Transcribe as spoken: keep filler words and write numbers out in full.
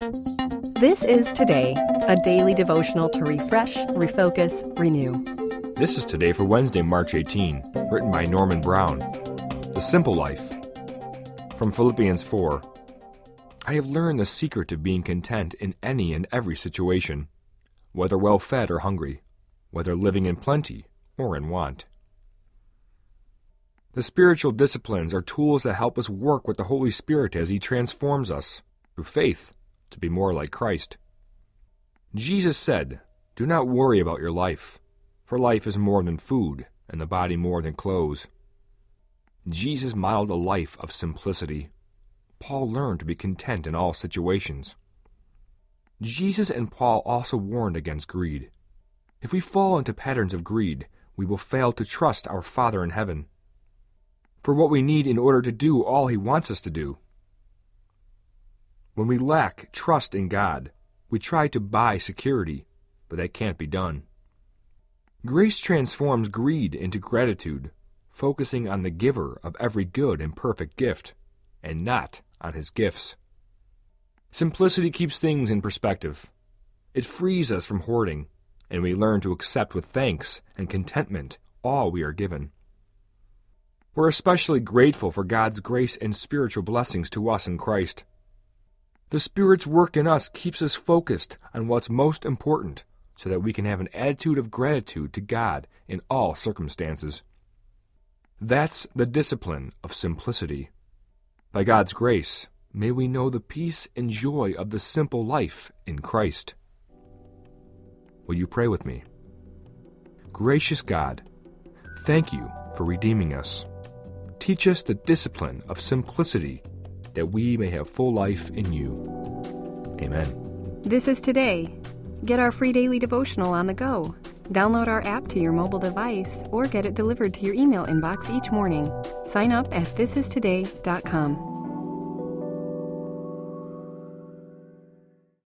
This is Today, a daily devotional to refresh, refocus, renew. This is Today for Wednesday, March eighteenth, written by Norman Brown. The Simple Life. From Philippians four. I have learned the secret of being content in any and every situation, whether well-fed or hungry, whether living in plenty or in want. The spiritual disciplines are tools that help us work with the Holy Spirit as He transforms us, through faith, to be more like Christ. Jesus said, "Do not worry about your life, for life is more than food, and the body more than clothes." Jesus modeled a life of simplicity. Paul learned to be content in all situations. Jesus and Paul also warned against greed. If we fall into patterns of greed, we will fail to trust our Father in heaven for what we need in order to do all He wants us to do. When we lack trust in God, we try to buy security, but that can't be done. Grace transforms greed into gratitude, focusing on the giver of every good and perfect gift, and not on His gifts. Simplicity keeps things in perspective. It frees us from hoarding, and we learn to accept with thanks and contentment all we are given. We're especially grateful for God's grace and spiritual blessings to us in Christ. The Spirit's work in us keeps us focused on what's most important, so that we can have an attitude of gratitude to God in all circumstances. That's the discipline of simplicity. By God's grace, may we know the peace and joy of the simple life in Christ. Will you pray with me? Gracious God, thank You for redeeming us. Teach us the discipline of simplicity, that we may have full life in You. Amen. This is Today. Get our free daily devotional on the go. Download our app to your mobile device or get it delivered to your email inbox each morning. Sign up at this is today dot com.